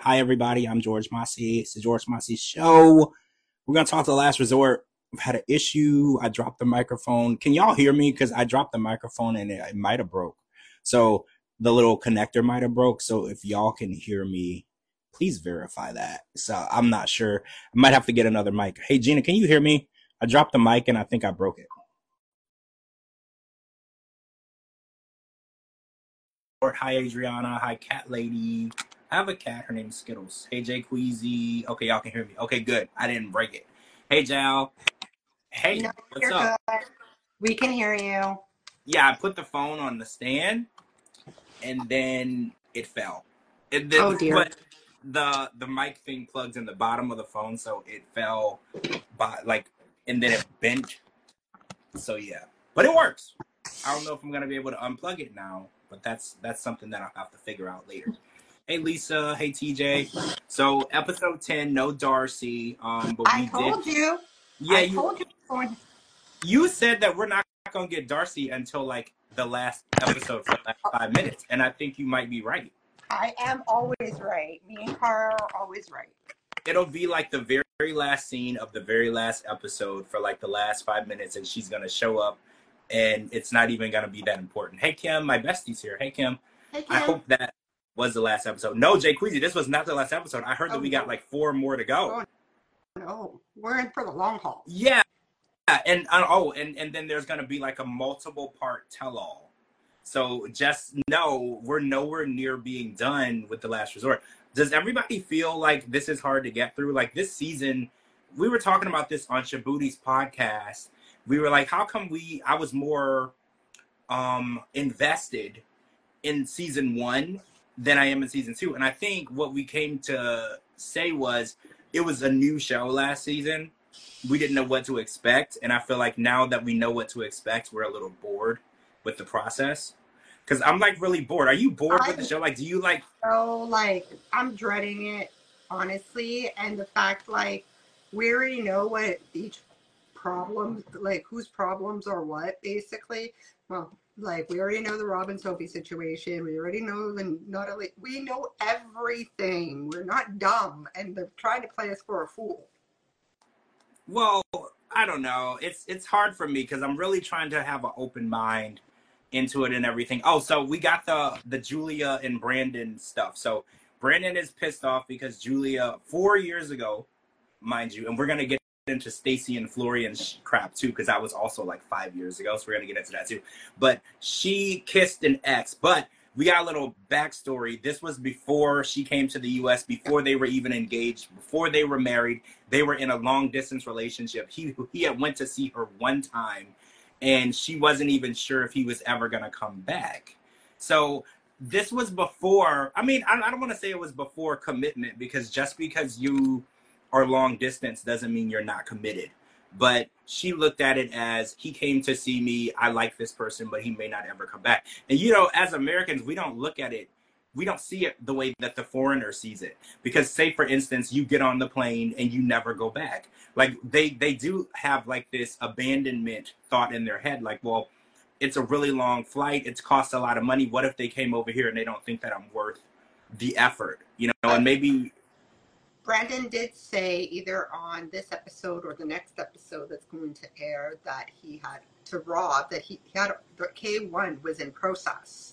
Hi, everybody. I'm George Massey. It's the George Massey Show. We're going to talk to The Last Resort. I've had an issue. I dropped the microphone. Can y'all hear me? Because I dropped the microphone and it might have broke. So the little connector might have broke. So if y'all can hear me, please verify that. So I'm not sure. I might have to get another mic. Hey, Gina, can you hear me? I dropped the mic and I think I broke it. Hi, Adriana. Hi, Cat Lady. I have a cat. Her name's Skittles. Hey, Jay Queasy. Okay, y'all can hear me. Okay, good. I didn't break it. Hey, Jal. Hey, No, what's you're up? good. We can hear you. Yeah, I put the phone on the stand, and then it fell. And then, Oh dear. but the mic thing plugs in the bottom of the phone, so it fell and then it bent. So yeah, but it works. I don't know if I'm gonna be able to unplug it now, but that's something that I'll have to figure out later. Hey Lisa, hey TJ. So episode 10, no Darcy. But I we did. told you. Yeah, I told you. you said that we're not gonna get Darcy until like the last episode for the last 5 minutes, and I think you might be right. I am always right. Me and Cara are always right. It'll be like the very last scene of the very last episode for like the last 5 minutes, and she's gonna show up, and it's not even gonna be that important. Hey Kim, my bestie's here. Hey Kim. Hey I Kim. hope that was the last episode. No, Jay Queasy, this was not the last episode. I heard that we got No. like 4 more to go. Oh no, we're in for the long haul. Yeah, and and then there's gonna be like a multiple part tell all. So just know we're nowhere near being done with The Last Resort. Does everybody feel like this is hard to get through? Like this season, we were talking about this on Shabooty's podcast. We were like, how come I was more invested in season 1 than I am in season 2? And I think what we came to say was it was a new show last season. We didn't know what to expect. And I feel like now that we know what to expect, we're a little bored with the process. Because I'm like really bored. Are you bored with the show? Like, do you like... So like, I'm dreading it, honestly. And the fact like, we already know what each problem, like whose problems are what, basically. Well, like we already know the Rob and Sophie situation. We already know we know everything. We're not dumb, and they're trying to play us for a fool. Well, I don't know. It's hard for me because I'm really trying to have an open mind into it and everything. Oh, so we got the Julia and Brandon stuff. So Brandon is pissed off because Julia 4 years ago, mind you, and we're gonna get into Stacy and Florian crap too, because that was also like 5 years ago. So we're gonna get into that too. But she kissed an ex, but we got a little backstory. This was before she came to the U.S., before they were even engaged, before they were married. They were in a long distance relationship. He had went to see her one time, and she wasn't even sure if he was ever gonna come back. So this was before. I mean, I don't want to say it was before commitment, because just because you are long distance doesn't mean you're not committed. But she looked at it as, he came to see me, I like this person, but he may not ever come back. And you know, as Americans, we don't look at it, we don't see it the way that the foreigner sees it. Because say for instance, you get on the plane and you never go back. Like they do have like this abandonment thought in their head, like, well, it's a really long flight, it's cost a lot of money. What if they came over here and they don't think that I'm worth the effort? You know, and maybe Brandon did say either on this episode or the next episode that's going to air that he had to Rob that he had the K1 was in process.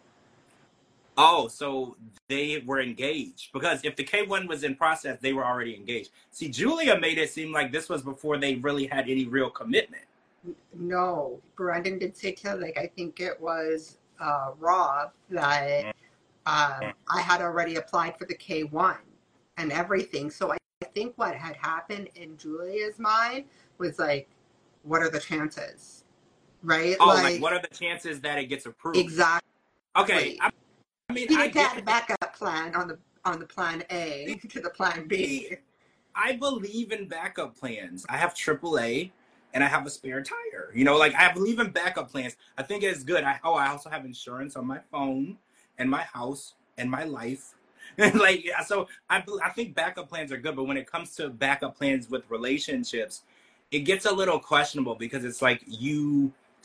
Oh, so they were engaged. Because if the K1 was in process, they were already engaged. See, Julia made it seem like this was before they really had any real commitment. No, Brandon did say to, like, I think it was Rob that I had already applied for the K1 and everything. So I think what had happened in Julia's mind was like, what are the chances? Right? Oh, like what are the chances that it gets approved? Exactly. Okay. I mean, he I had get a backup plan on the plan A to the plan B. I believe in backup plans. I have AAA and I have a spare tire. You know, like I believe in backup plans. I think it's good. I also have insurance on my phone and my house and my life. Like, so I think backup plans are good, but when it comes to backup plans with relationships, it gets a little questionable, because it's like you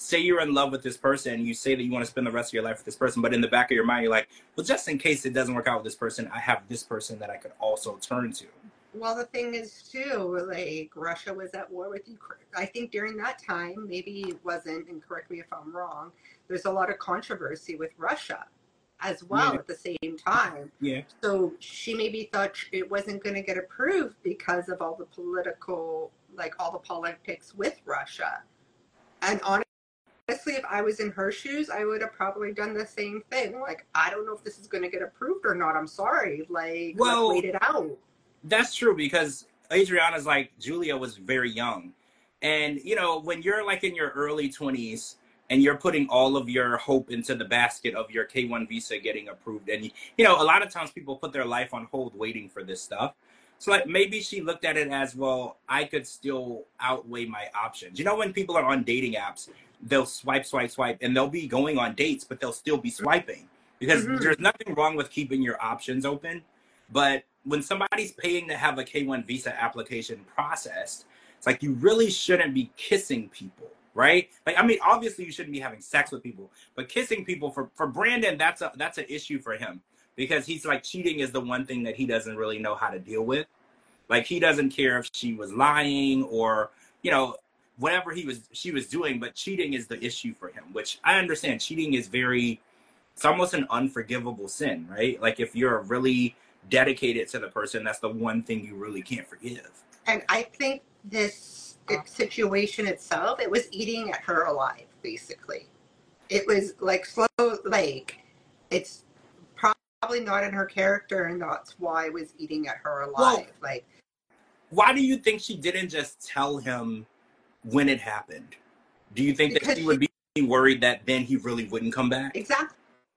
say you're in love with this person, and you say that you want to spend the rest of your life with this person, but in the back of your mind, you're like, well, just in case it doesn't work out with this person, I have this person that I could also turn to. Well, the thing is too, like Russia was at war with Ukraine. I think during that time, maybe it wasn't, and correct me if I'm wrong, there's a lot of controversy with Russia as well Yeah. at the same time. Yeah. So she maybe thought it wasn't going to get approved because of all the political, like all the politics with Russia. And honestly, if I was in her shoes, I would have probably done the same thing. Like, I don't know if this is going to get approved or not. I'm sorry. Like, Well, let's wait it out. That's true, because Adriana's like, Julia was very young. And, you know, when you're like in your early 20s and you're putting all of your hope into the basket of your K1 visa getting approved, and, you know, a lot of times people put their life on hold waiting for this stuff. So like maybe she looked at it as, well, I could still outweigh my options. You know, when people are on dating apps, they'll swipe, swipe, swipe, and they'll be going on dates, but they'll still be swiping, because there's nothing wrong with keeping your options open. But when somebody's paying to have a K1 visa application processed, it's like you really shouldn't be kissing people, right? Like, I mean, obviously you shouldn't be having sex with people, but kissing people for Brandon, that's an issue for him, because he's like, cheating is the one thing that he doesn't really know how to deal with. Like, he doesn't care if she was lying or, you know, whatever she was doing, but cheating is the issue for him, which I understand. Cheating is it's almost an unforgivable sin, right? Like, if you're really dedicated to the person, that's the one thing you really can't forgive. And I think this situation itself, it was eating at her alive, basically. It was like slow, like it's probably not in her character, and that's why it was eating at her alive. Well, like, why do you think she didn't just tell him when it happened? Do you think that she would be worried that then he really wouldn't come back? Exactly.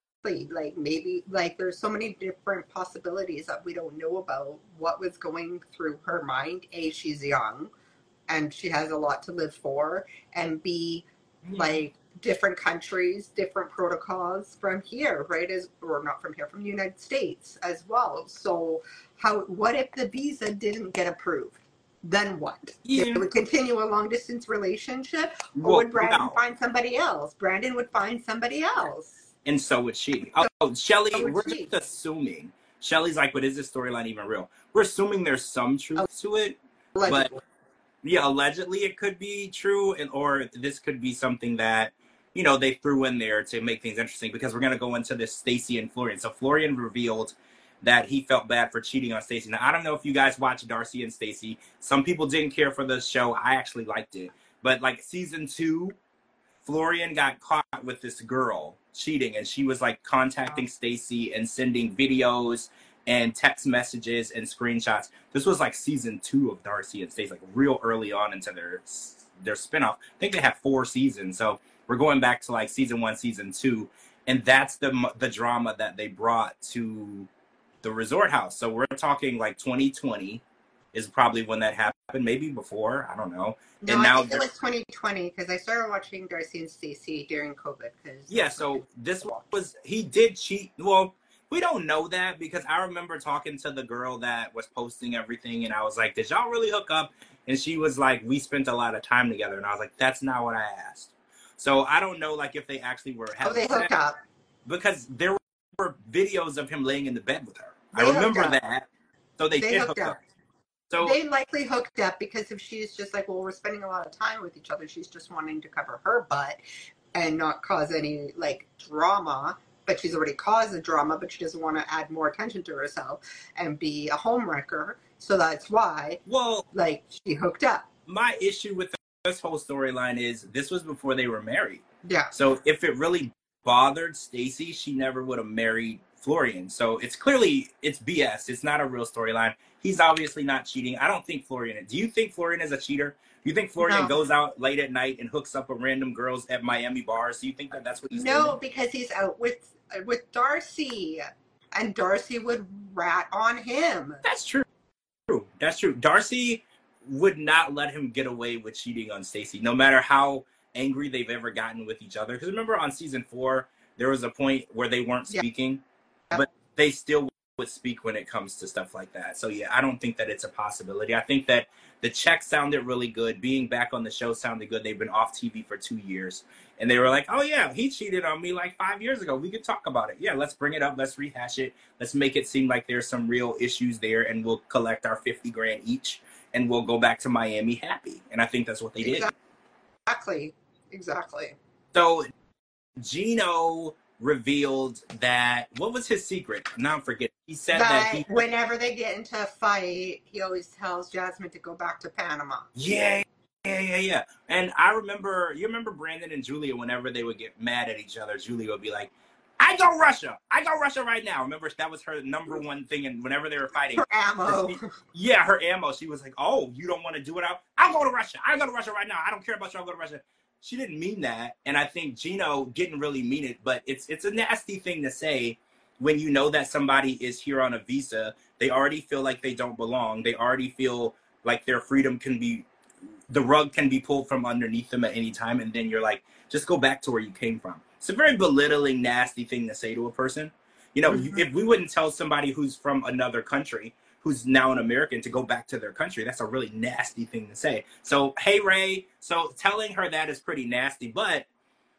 Like, maybe, like, there's so many different possibilities that we don't know about what was going through her mind. A, she's young and she has a lot to live for, and B, like, different countries, different protocols from here, right? Or not from here, from the United States as well. So what if the visa didn't get approved? Then what? Yeah. They would continue a long distance relationship, or would Brandon find somebody else? Brandon would find somebody else. And so would she. Oh, Shelly, we're just assuming. Shelly's like, but is this storyline even real? We're assuming there's some truth to it. Allegedly. But yeah, allegedly it could be true, or this could be something that, you know, they threw in there to make things interesting, because we're going to go into this Stacey and Florian. So Florian revealed that he felt bad for cheating on Stacey. Now, I don't know if you guys watched Darcy and Stacey. Some people didn't care for the show. I actually liked it. But like season 2, Florian got caught with this girl cheating, and she was like contacting Stacey and sending videos and text messages and screenshots. This was like season 2 of Darcy and Stacey, like real early on into their spinoff. I think they have 4 seasons, so we're going back to like season 1, season 2, and that's the drama that they brought to the resort house. So we're talking like 2020 is probably when that happened, maybe before, I don't know. No, and now I think it was 2020, because I started watching Darcy and Stacey during COVID. Yeah, so this was, he did cheat. Well, we don't know that, because I remember talking to the girl that was posting everything, and I was like, did y'all really hook up? And she was like, we spent a lot of time together. And I was like, that's not what I asked. So I don't know, like, if they actually were having they hooked up. Because there were videos of him laying in the bed with her. I remember that. So they did hook up. So they likely hooked up, because if she's just like, well, we're spending a lot of time with each other, she's just wanting to cover her butt and not cause any like drama. But she's already caused the drama, but she doesn't want to add more attention to herself and be a homewrecker. So that's why, like, she hooked up. My issue with this whole storyline is this was before they were married. Yeah. So if it really bothered Stacey, she never would have married Florian. So it's BS. It's not a real storyline. He's obviously not cheating. I don't think Florian is. Do you think Florian is a cheater? Do you think Florian goes out late at night and hooks up with random girls at Miami bars? Do you think that that's what he's doing? No, because he's out with Darcy, and Darcy would rat on him. That's true. That's true. Darcy would not let him get away with cheating on Stacey, no matter how angry they've ever gotten with each other. Because remember on season 4, there was a point where they weren't speaking, but they still would speak when it comes to stuff like that. So yeah, I don't think that it's a possibility. I think that the check sounded really good. Being back on the show sounded good. They've been off TV for 2 years. And they were like, oh yeah, he cheated on me like 5 years ago. We could talk about it. Yeah, let's bring it up. Let's rehash it. Let's make it seem like there's some real issues there, and we'll collect our 50 grand each and we'll go back to Miami happy. And I think that's what they did. Exactly. So Gino revealed that, what was his secret? Now I'm forgetting. He said that whenever they get into a fight, he always tells Jasmine to go back to Panama. Yeah. And I remember, you remember Brandon and Julia, whenever they would get mad at each other, Julia would be like, I go Russia right now. Remember, that was her number one thing, and whenever they were fighting. Her ammo. Her ammo. She was like, oh, you don't want to do it out? I'll go to Russia. I'll go to Russia right now. I don't care about you. I'll go to Russia. She didn't mean that, and I think Gino didn't really mean it, but it's a nasty thing to say when you know that somebody is here on a visa. They already feel like they don't belong. They already feel like their freedom the rug can be pulled from underneath them at any time, and then you're like, just go back to where you came from. It's a very belittling, nasty thing to say to a person. You know, if we wouldn't tell somebody who's from another country, who's now an American, to go back to their country, that's a really nasty thing to say. So, hey, Ray, so telling her that is pretty nasty, but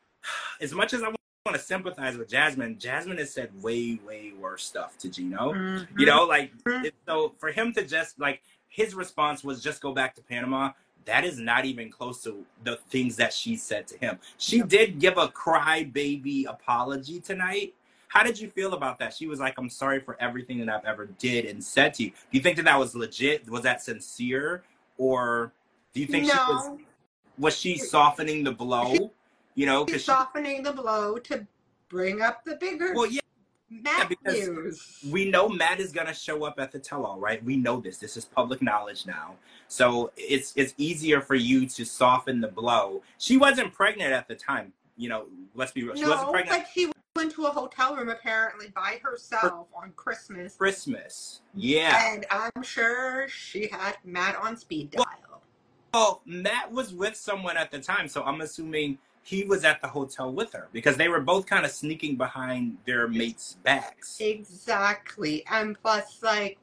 as much as I want to sympathize with Jasmine has said way, way worse stuff to Gino. You know, like, so for him to just, like, his response was just go back to Panama. That is not even close to the things that she said to him. She did give a crybaby apology tonight. How did you feel about that? She was like, I'm sorry for everything that I've ever did and said to you. Do you think that was legit? Was that sincere? Or do you think was she softening the blow? You know, she's softening the blow to bring up the bigger Matt news. We know Matt is going to show up at the tell-all, right? We know this. This is public knowledge now. So it's easier for you to soften the blow. She wasn't pregnant at the time. You know, let's be real. She wasn't pregnant. But she went to a hotel room apparently by herself on Christmas. Yeah. And I'm sure she had Matt on speed dial. Well, Matt was with someone at the time, so I'm assuming he was at the hotel with her because they were both kind of sneaking behind their mates' backs. Exactly. And plus, like,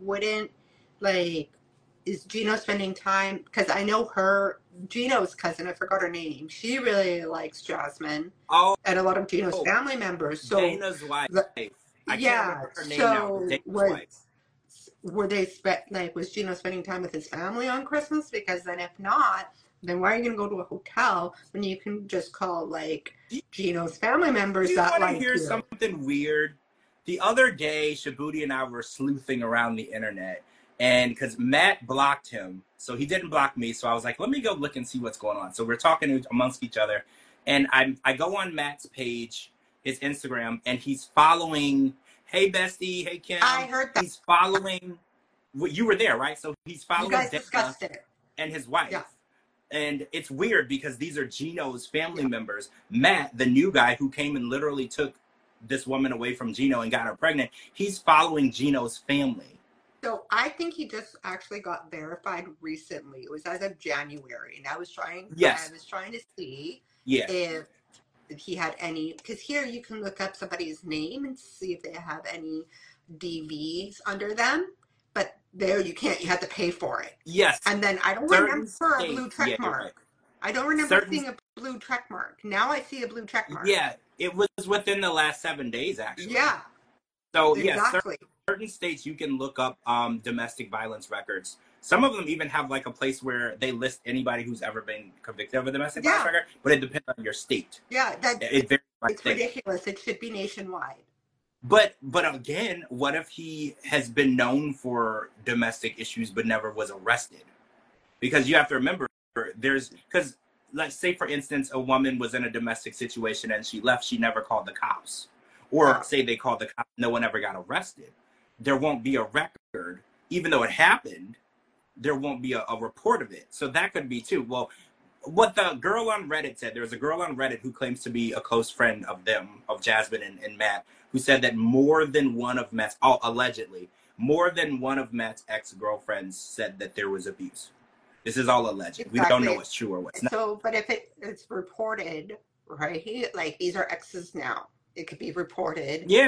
is Gino spending time? Because I know Gino's cousin, I forgot her name. She really likes Jasmine. Oh. And a lot of Gino's family members. So Dana's wife. I can't remember her name now. Dana's wife. Was Gino spending time with his family on Christmas? Because then if not, then why are you going to go to a hotel when you can just call, like, Gino's family members that like you? You want to hear something weird? The other day, Shabuti and I were sleuthing around the internet, and because Matt blocked him, so he didn't block me, so I was like, let me go look and see what's going on. So we're talking amongst each other, and I go on Matt's page, his Instagram, and he's following, hey, bestie, hey, Kim. I heard that. He's following, you were there, right? So he's following you guys discussed it. And his wife. Yeah. And it's weird because these are Gino's family members. Matt, the new guy who came and literally took this woman away from Gino and got her pregnant, he's following Gino's family. So I think he just actually got verified recently. It was as of January. And I was trying to see if he had any, because here you can look up somebody's name and see if they have any DVs under them. But there you can't. You have to pay for it. Yes. And then I don't remember a blue check mark. Right. I don't remember seeing a blue check mark. Now I see a blue check mark. Yeah, it was within the last 7 days, actually. Yeah. So, exactly. Certain states you can look up domestic violence records. Some of them even have like a place where they list anybody who's ever been convicted of a domestic violence record, but it depends on your state. Yeah, it's ridiculous. It should be nationwide. But again, what if he has been known for domestic issues but never was arrested? Because you have to remember, because let's say, for instance, a woman was in a domestic situation and she left, she never called the cops. Or say they called the cops, no one ever got arrested. There won't be a record. Even though it happened, there won't be a report of it. So that could be too. Well, what the girl on Reddit said, there was a girl on Reddit who claims to be a close friend of Jasmine and Matt, who said that more than one of Matt's, allegedly, more than one of Matt's ex-girlfriends said that there was abuse. This is all alleged. Exactly. We don't know what's true or what's not. So, but if it's reported, right, like these are exes now, it could be reported. Yeah.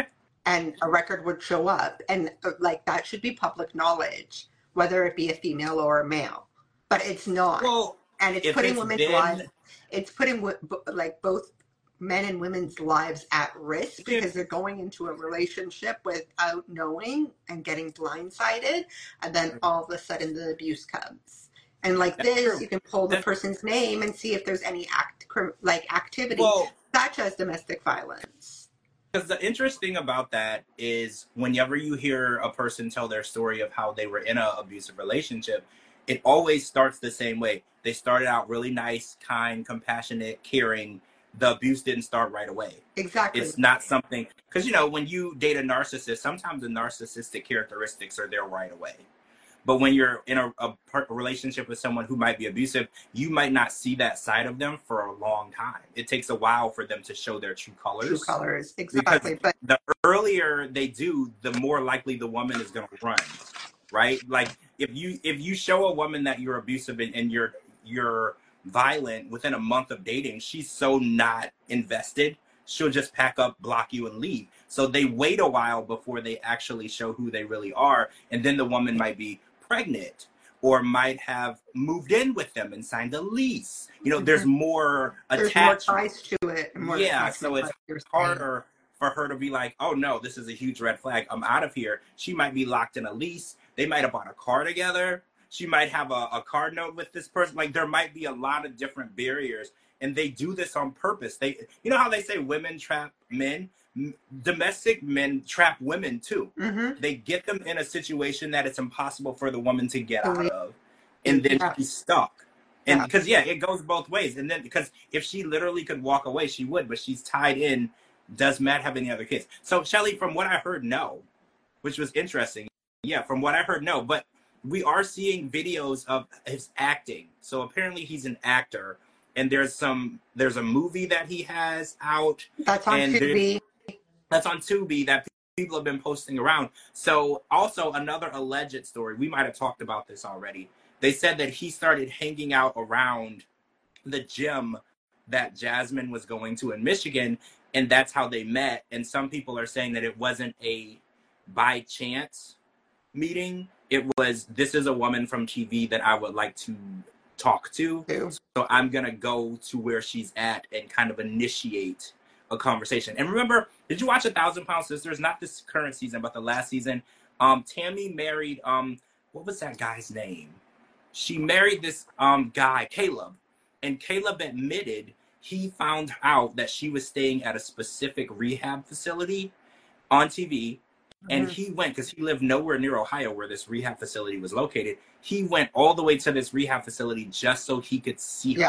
and a record would show up, and like that should be public knowledge, whether it be a female or a male. But it's not, Well, and it's if putting it's women's lives, been, it's putting like both men and women's lives at risk dude, because they're going into a relationship without knowing and getting blindsided, and then all of a sudden the abuse comes. And like that's this, true. you can pull the That's, person's name and see if there's any like activity well, such as domestic violence. because the interesting about that is whenever you hear a person tell their story of how they were in an abusive relationship, it always starts the same way. They started out really nice, kind, compassionate, caring. The abuse didn't start right away. Exactly. It's not something, because, you know, when you date a narcissist, sometimes the narcissistic characteristics are there right away. But when you're in a relationship with someone who might be abusive, you might not see that side of them for a long time. It takes a while for them to show their true colors. True colors, Because exactly. But the earlier they do, the more likely the woman is going to run, right? Like if you show a woman that you're abusive and you're violent within a month of dating, she's so not invested. She'll just pack up, block you, and leave. So they wait a while before they actually show who they really are, and then the woman might be pregnant or might have moved in with them and signed a lease. You know, there's more there's more attachment. ties to it. And more Yeah, attachment, so it's like you're saying. harder for her to be like, oh no, this is a huge red flag. I'm out of here. She might be locked in a lease. They might have bought a car together. She might have a car note with this person. Like there might be a lot of different barriers, and they do this on purpose. They, you know how they say women trap men? Domestic men trap women too. Mm-hmm. They get them in a situation that it's impossible for the woman to get out Believe- of, and then Yeah. she's stuck. And Yeah. because it goes both ways. And then because if she literally could walk away, she would, but she's tied in. Does Matt have any other kids? So Shelly, from what I heard, no, which was interesting. Yeah, from what I heard, no, but we are seeing videos of his acting. So apparently he's an actor, and there's a movie that he has out. That's on And Tubi. That's on Tubi that people have been posting around. So also another alleged story. We might have talked about this already. They said that he started hanging out around the gym that Jasmine was going to in Michigan, and that's how they met. And some people are saying that it wasn't a by chance meeting. It was, this is a woman from TV that I would like to talk to. Too. So I'm going to go to where she's at and kind of initiate a conversation. And remember, did you watch 1,000 Pound Sisters? Not this current season, but the last season. Tammy married, what was that guy's name? She married this guy, Caleb. And Caleb admitted he found out that she was staying at a specific rehab facility on TV. And he went, because he lived nowhere near Ohio where this rehab facility was located. He went all the way to this rehab facility just so he could see her. Yeah.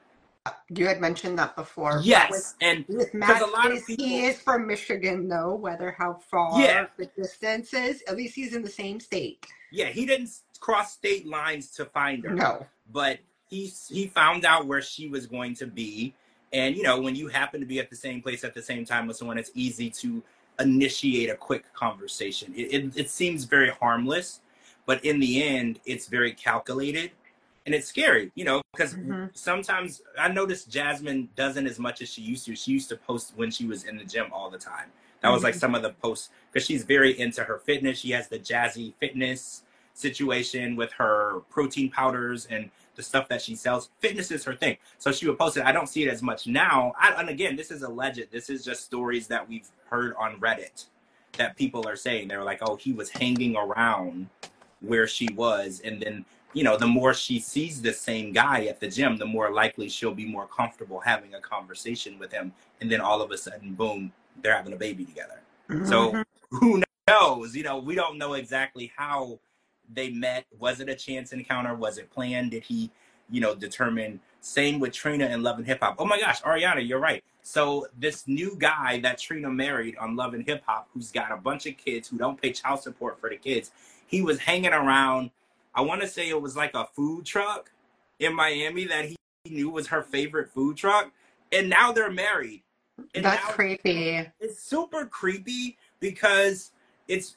You had mentioned that before. Yes. And with Matt, because a lot of people, he is from Michigan, though, whether how far Yeah. the distance is, at least he's in the same state. yeah, he didn't cross state lines to find her. No. But he found out where she was going to be. And, you know, when you happen to be at the same place at the same time with someone, it's easy to initiate a quick conversation. It seems very harmless, but in the end, it's very calculated. And it's scary, you know, because sometimes I noticed Jasmine doesn't as much as she used to. She used to post when she was in the gym all the time. That was like some of the posts, because she's very into her fitness. She has the Jazzy Fitness situation with her protein powders and the stuff that she sells. Fitness is her thing. So she would post it. I don't see it as much now. And again, this is alleged. This is just stories that we've heard on Reddit that people are saying. They're like, oh, he was hanging around where she was. And then, you know, the more she sees the same guy at the gym, the more likely she'll be more comfortable having a conversation with him. And then all of a sudden, boom, they're having a baby together. So who knows? You know, we don't know exactly how they met. Was it a chance encounter? Was it planned? Did he, you know, determine? Same with Trina and Love and Hip Hop. Oh my gosh, Ariana, you're right. So this new guy that Trina married on Love and Hip Hop, who's got a bunch of kids who don't pay child support for the kids, he was hanging around, I want to say it was like a food truck in Miami that he knew was her favorite food truck. And now they're married. And That's now creepy. it's super creepy because it's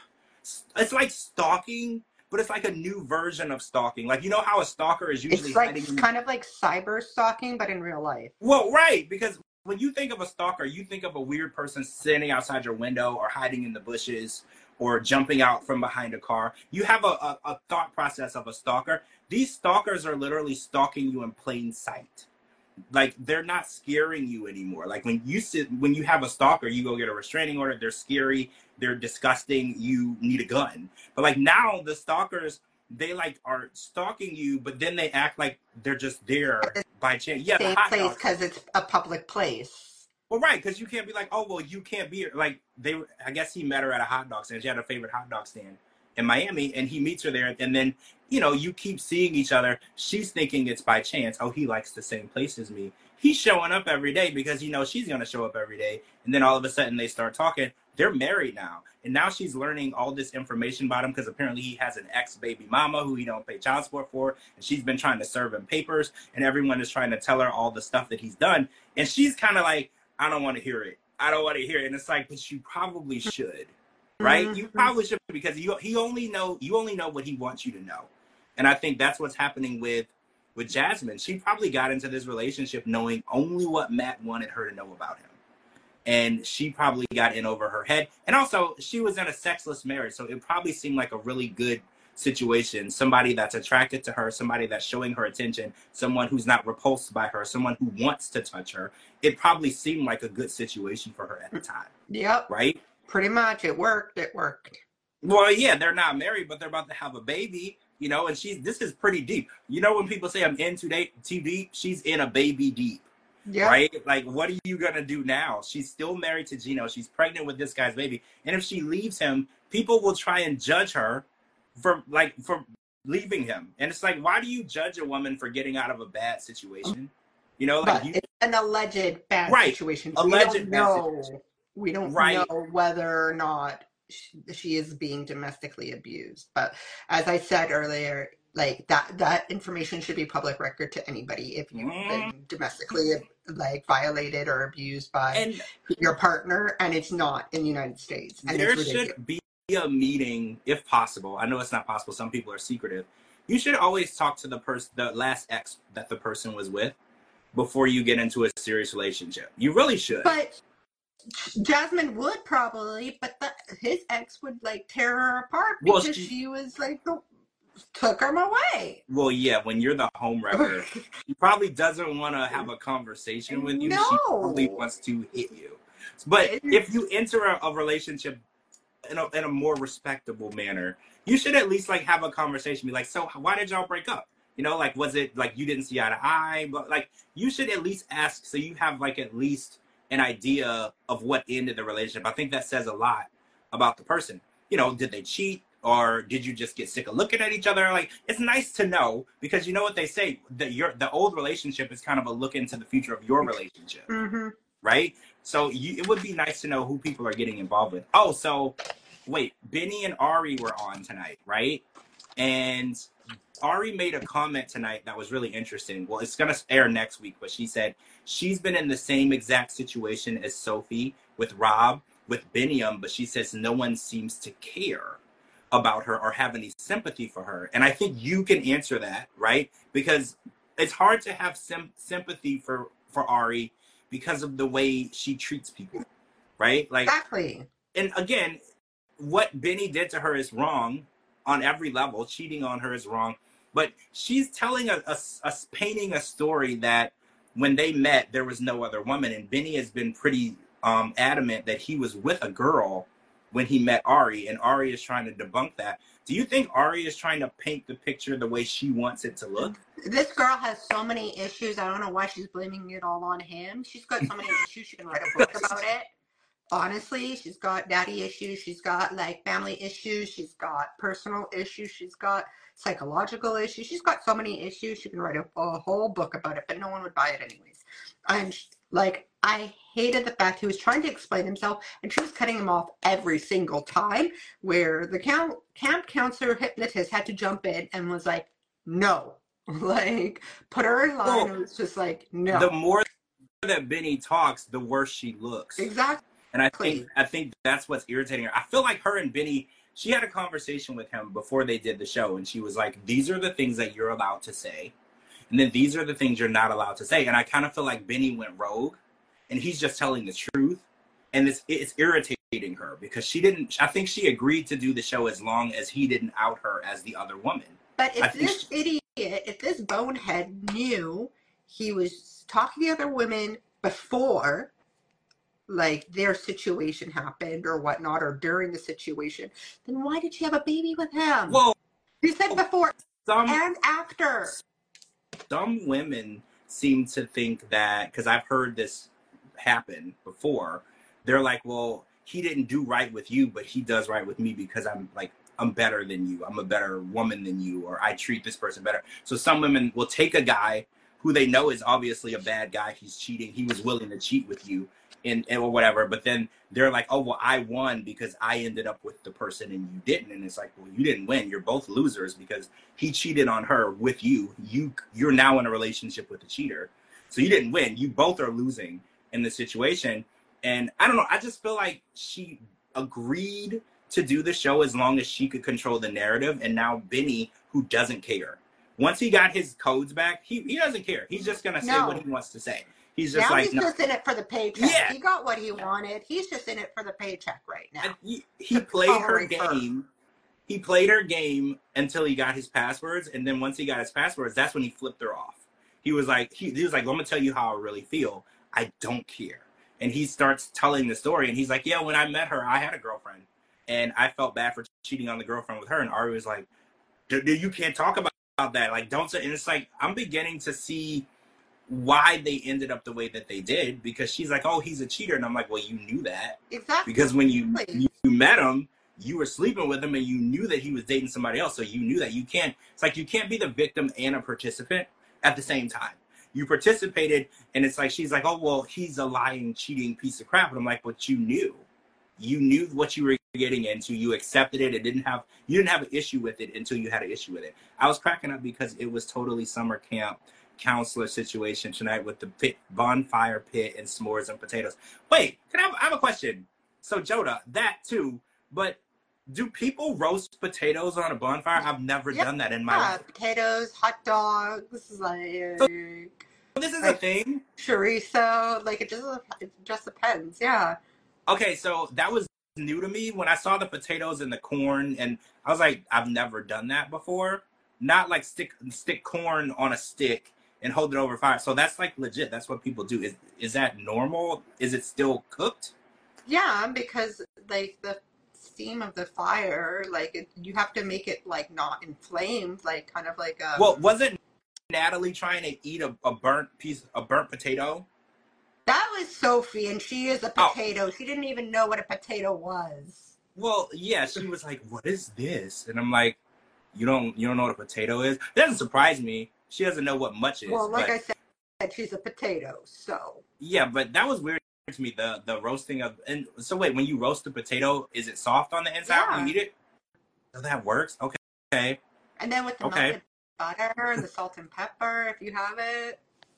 like stalking, but it's like a new version of stalking. Like, you know how a stalker is usually It's like hiding in... kind of like cyber stalking, but in real life. Well, right, because when you think of a stalker, you think of a weird person standing outside your window or hiding in the bushes or jumping out from behind a car. You have a thought process of a stalker. These stalkers are literally stalking you in plain sight. Like, they're not scaring you anymore. Like, when you have a stalker, you go get a restraining order. They're scary. They're disgusting. You need a gun. But like now, the stalkers, they like are stalking you, but then they act like they're just there by chance. Yeah, the Same hot place dog. because it's a public place. Well, right, because you can't be like, oh, well, you can't be like they. I guess he met her at a hot dog stand. She had a favorite hot dog stand in Miami, and he meets her there, and then you keep seeing each other. She's thinking it's by chance. Oh, he likes the same place as me. He's showing up every day because she's gonna show up every day, and then all of a sudden they start talking. They're married now, and now she's learning all this information about him because apparently he has an ex-baby mama who he don't pay child support for, and she's been trying to serve him papers, and everyone is trying to tell her all the stuff that he's done, and she's kind of like, I don't want to hear it. I don't want to hear it. And it's like, but you probably should, right? Mm-hmm. You probably should, because you only know what he wants you to know. And I think that's what's happening with Jasmine. She probably got into this relationship knowing only what Matt wanted her to know about him. And she probably got in over her head. And also, she was in a sexless marriage, so it probably seemed like a really good situation. Somebody that's attracted to her, somebody that's showing her attention, someone who's not repulsed by her, someone who wants to touch her. It probably seemed like a good situation for her at the time. Yep. Right? Pretty much. It worked. Well, yeah, they're not married, but they're about to have a baby, and this is pretty deep. When people say I'm in too deep, she's in a baby deep. Yep. Right? Like, what are you going to do now? She's still married to Gino. She's pregnant with this guy's baby. And if she leaves him, people will try and judge her for leaving him. And it's like, why do you judge a woman for getting out of a bad situation? It's an alleged bad situation. We don't know whether or not she is being domestically abused. But as I said earlier, like that information should be public record to anybody if you've been domestically violated or abused by your partner, and it's not in the United States. And there should be a meeting, if possible. I know it's not possible. Some people are secretive. You should always talk to the last ex that the person was with before you get into a serious relationship. You really should. But Jasmine would probably, but his ex would tear her apart because she was took him away. Well, yeah, when you're the homewrecker, she probably doesn't want to have a conversation with you. No. She probably wants to hit you. But if you enter a relationship in a more respectable manner, you should at least have a conversation. Be like, so why did y'all break up? Was it you didn't see eye to eye? But you should at least ask, so you have at least an idea of what ended the relationship. I think that says a lot about the person. Did they cheat? Or did you just get sick of looking at each other? It's nice to know, because you know what they say, that the old relationship is kind of a look into the future of your relationship. Mm-hmm. Right? So it would be nice to know who people are getting involved with. Oh, so wait, Benny and Ari were on tonight, right? And Ari made a comment tonight that was really interesting. Well, it's going to air next week, but she said she's been in the same exact situation as Sophie with Rob, with Biniam, but she says no one seems to care about her or have any sympathy for her. And I think you can answer that, right? Because it's hard to have sympathy for Ari because of the way she treats people, right? Exactly. And again, what Benny did to her is wrong on every level. Cheating on her is wrong. But she's telling us painting a story that when they met, there was no other woman. And Benny has been pretty adamant that he was with a girl when he met Ari, and Ari is trying to debunk that. Do you think Ari is trying to paint the picture the way she wants it to look? This girl has so many issues. I don't know why she's blaming it all on him. She's got so many issues. She can write a book about it. Honestly, she's got daddy issues. She's got family issues. She's got personal issues. She's got psychological issues. She's got so many issues. She can write a whole book about it, but no one would buy it anyways. And I hated the fact he was trying to explain himself, and she was cutting him off every single time, where the camp counselor hypnotist had to jump in and was like, no. Put her in line. Well, and it was just no. The more that Benny talks, the worse she looks. Exactly. And I think that's what's irritating her. I feel like her and Benny, she had a conversation with him before they did the show, and she was like, these are the things that you're allowed to say, and then these are the things you're not allowed to say. And I kind of feel like Benny went rogue and he's just telling the truth. And it's irritating her because she didn't, I think she agreed to do the show as long as he didn't out her as the other woman. But if this idiot, if this bonehead knew he was talking to other women before, like, their situation happened or whatnot, or during the situation, then why did she have a baby with him? Well, you said before and after. Some women seem to think that, because I've heard this happen before, they're like, well, he didn't do right with you, but he does right with me because I'm better than you. I'm a better woman than you, or I treat this person better. So some women will take a guy who they know is obviously a bad guy. He's cheating. He was willing to cheat with you and or whatever. But then they're like, oh, well, I won because I ended up with the person and you didn't. And it's like, well, you didn't win. You're both losers because he cheated on her with you. You're now in a relationship with a cheater. So you didn't win. You both are losing in the situation. And I don't know. I just feel like she agreed to do the show as long as she could control the narrative. And now Benny, who doesn't care. Once he got his codes back, he doesn't care. He's just going to say what he wants to say. He's just he's just in it for the paycheck. Yeah. He got what he wanted. He's just in it for the paycheck right now. He played her game. He played her game until he got his passwords. And then once he got his passwords, that's when he flipped her off. He was like, well, I'm going to tell you how I really feel. I don't care. And he starts telling the story. And he's like, yeah, when I met her, I had a girlfriend. And I felt bad for cheating on the girlfriend with her. And Ari was like, you can't talk about that. Like, don't say. And it's like, I'm beginning to see why they ended up the way that they did, because she's like, oh, he's a cheater. And I'm like, well, you knew that. Exactly. Because when you met him, you were sleeping with him and you knew that he was dating somebody else. So you knew that you can't be the victim and a participant at the same time. You participated, and it's like, she's like, oh, well, he's a lying, cheating piece of crap. And I'm like, but you knew what you were getting into. You accepted it. You didn't have an issue with it until you had an issue with it. I was cracking up because it was totally summer camp counselor situation tonight with the bonfire pit and s'mores and potatoes. Wait, I have a question. So Joda, that too, but do people roast potatoes on a bonfire? I've never done that in my life. Potatoes, hot dogs, like, so this is a thing. Chorizo, like it just depends. Yeah. Okay, so that was new to me when I saw the potatoes and the corn, and I was like, I've never done that before. Not like stick corn on a stick and hold it over fire. So that's like legit. That's what people do. Is that normal? Is it still cooked? Yeah, because like the steam of the fire, like you have to make it like not inflamed, like kind of like a. Well, wasn't Natalie trying to eat a burnt potato? That was Sophie, and she is a potato. Oh. She didn't even know what a potato was. Well, yeah, she was like, "What is this?" And I'm like, "You don't know what a potato is?" It doesn't surprise me. She doesn't know what much is. Well, like I said, she's a potato, so. Yeah, but that was weird to me, the roasting of. And so wait, when you roast a potato, is it soft on the inside when you eat it? So that works. Okay. And then with the melted butter and the salt and pepper, if you have it.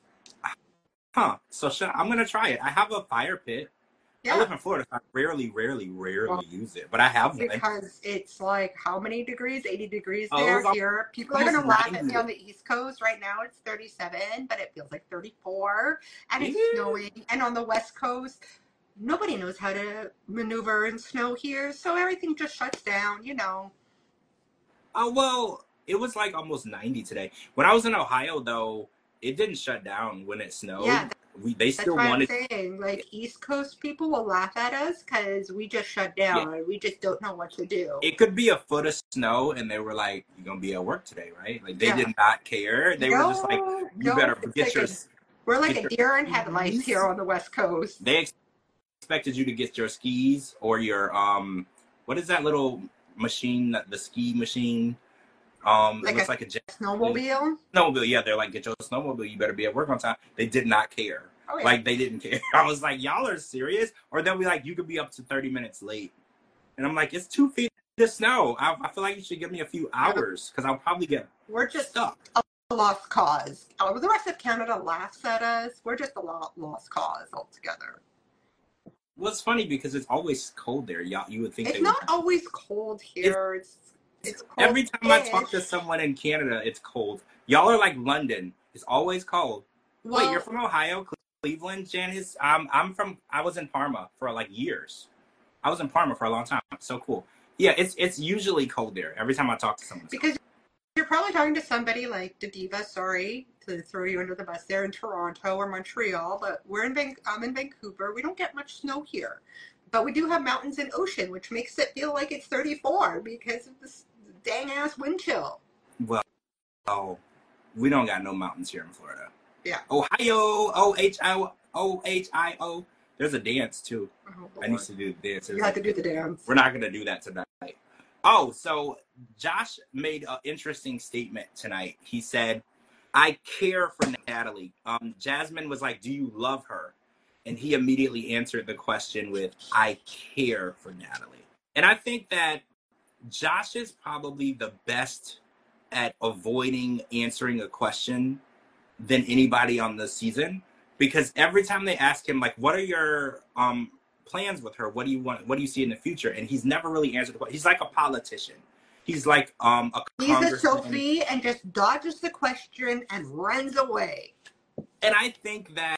Huh. So I'm gonna try it. I have a fire pit. Yeah. I live in Florida. So I rarely use it, but I have one. Because it's like how many degrees? 80 degrees there. Here, people are gonna laugh at me on the East Coast. Right now, it's 37, but it feels like 34, and it's snowing. And on the West Coast, nobody knows how to maneuver in snow here, so everything just shuts down. You know. Oh well, it was like almost 90 today. When I was in Ohio, though, it didn't shut down when it snowed. Yeah. They still wanted. That's what I'm saying. Like, East Coast people will laugh at us because we just shut down. Yeah. We just don't know what to do. It could be a foot of snow, and they were like, "You're gonna be at work today, right?" Like, they did not care. They were just like, "You better get your." We're like a deer in headlights here on the West Coast. They expected you to get your skis or your what is that little machine? The ski machine. It looks like a snowmobile. Snowmobile, yeah. They're like, get your snowmobile. You better be at work on time. They did not care. Oh, yeah. Like, they didn't care. I was like, y'all are serious? Or they'll be like, you could be up to 30 minutes late. And I'm like, it's 2 feet of snow. I feel like you should give me a few hours because I'll probably get. We're just stuck. A lost cause. The rest of Canada laughs at us. We're just a lost cause altogether. Well, it's funny because it's always cold there. Y'all, you would think it's not always cold here. It's cold. Every time I talk to someone in Canada, it's cold. Y'all are like London. It's always cold. Well, wait, you're from Ohio, Cleveland, Janice. I was in Parma for like years. I was in Parma for a long time. So cool. Yeah, it's usually cold there. Every time I talk to someone. Because you're probably talking to somebody like the Diva, sorry to throw you under the bus there in Toronto or Montreal, but I'm in Vancouver. We don't get much snow here. But we do have mountains and ocean, which makes it feel like it's 34 because of this dang ass wind chill. Well, oh, we don't got no mountains here in Florida. Yeah. Ohio, Ohio. There's a dance too. Oh, I need to do the dance. You have to do the dance. We're not gonna do that tonight. Oh, so Josh made an interesting statement tonight. He said, "I care for Natalie." Jasmine was like, "Do you love her?" And he immediately answered the question with, "I care for Natalie." And I think that Josh is probably the best at avoiding answering a question than anybody on the season, because every time they ask him, like, what are your plans with her? What do you want? What do you see in the future? And he's never really answered the question. He's like a politician. He's like a He's a Sophie and just dodges the question and runs away. And I think that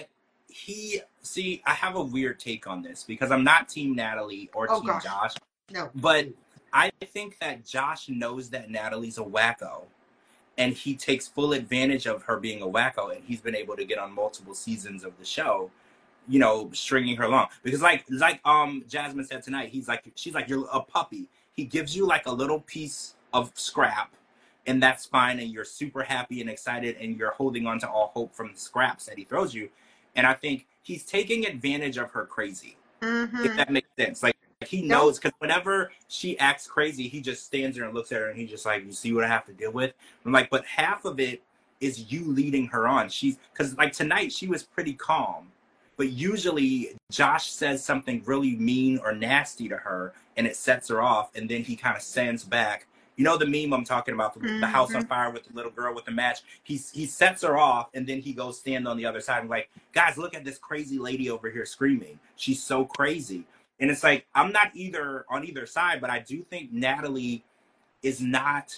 I have a weird take on this because I'm not Team Natalie or Team Josh. No. But I think that Josh knows that Natalie's a wacko, and he takes full advantage of her being a wacko, and he's been able to get on multiple seasons of the show, you know, stringing her along. Because like Jasmine said tonight, she's like, you're a puppy. He gives you like a little piece of scrap, and that's fine, and you're super happy and excited, and you're holding on to all hope from the scraps that he throws you. And I think he's taking advantage of her crazy, if that makes sense. Like, he knows, because whenever she acts crazy, he just stands there and looks at her, and he's just like, you see what I have to deal with? I'm like, but half of it is you leading her on. Because like tonight, she was pretty calm. But usually Josh says something really mean or nasty to her, and it sets her off, and then he kind of sends back. You know the meme I'm talking about, the house on fire with the little girl with the match? He sets her off, and then he goes stand on the other side and like, guys, look at this crazy lady over here screaming. She's so crazy. And it's like, I'm not on either side, but I do think Natalie she's not